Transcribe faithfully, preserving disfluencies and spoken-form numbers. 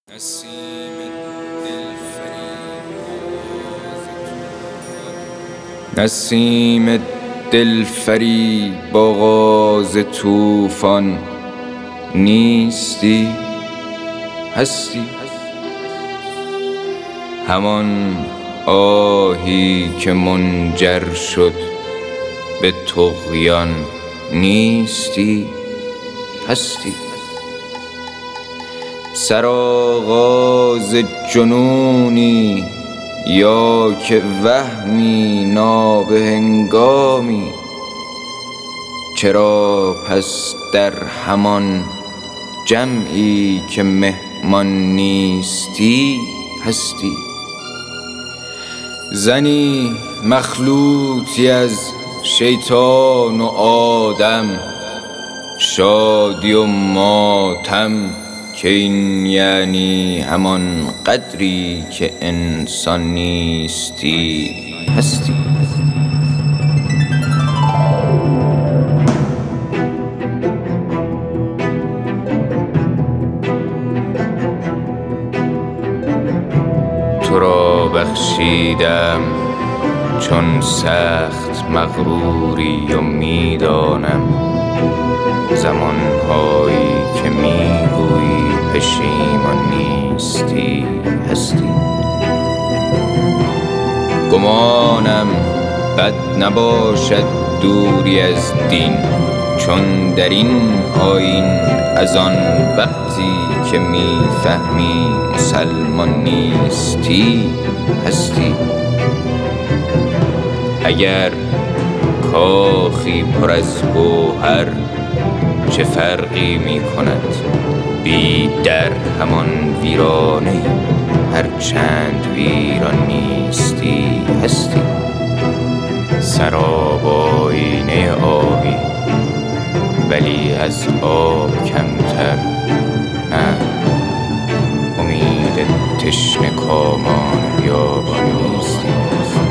نسیم دلفریب آغاز طوفان، نیستی هستی. همان آهی که منجر شد به طغیان، نیستی هستی. سرآغاز جنونی یا که وهمی نابهنگامی، چرا پس در همان جمعی که مهمان نیستی هستی؟ زنی مخلوطی از شیطان و آدم، شادی و ماتم، که این یعنی همان قدری که انسان نیستی هستی. تو را بخشیدم چون سخت مغروری و میدانم زمانهایی که میگویی پشیمان نیستی هستی. گمانم بد نباشد دوری از دین، چون در این آیین از آن وقتی که میفهمی مسلمان نیستی هستی. اگر کاخی پر از گوهر چه فرقی می کند بی در همان ویرانه، هر چند ویران نیستی هستی. سراب آیینه آبی ولی از آب کمتر، نه امید تشنه کامان بیابان نیستی.